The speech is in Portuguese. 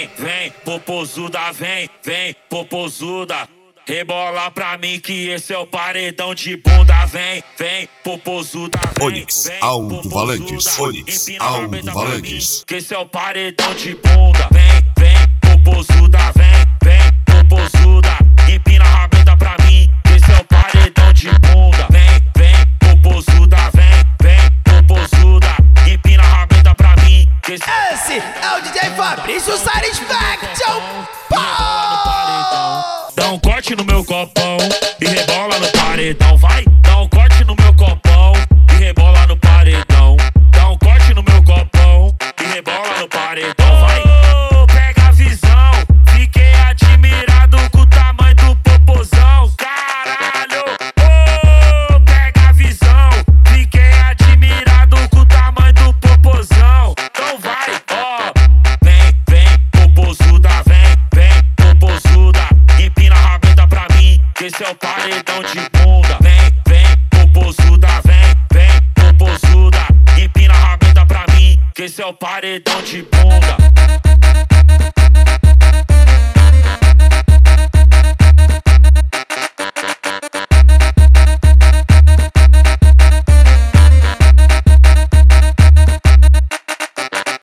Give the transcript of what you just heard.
vem, popozuda, vem, popozuda. Rebola pra mim que esse é o paredão de bunda. Vem, popozuda, Onyx Aldo Valentis, Onyx Aldo Valentis. Que esse é o paredão de bunda. Vem, popozuda, vem, popozuda. Empina a rabeta pra mim, que esse é o paredão de bunda. Vem, popozuda, vem, popozuda. Empina a rabeta pra mim, que esse é o DJ Fabrício Satisfaction. Dá um corte no meu copão e rebola no paredão. Vai, dá um corte no meu copão e rebola no paredão. Dá um corte no meu copão e rebola no paredão. Vai, pega a visão, fiquei admirado com o tamanho do popozão. Caralho, pega a visão, fiquei admirado com o tamanho do popozão. Então vai, vem, popozuda, vem, popozuda. Empina a rabeta pra mim, que esse é o paredão de bunda. Vem, popozuda, vem, popozuda. Empina a rabeta pra mim, que esse é o paredão de bunda.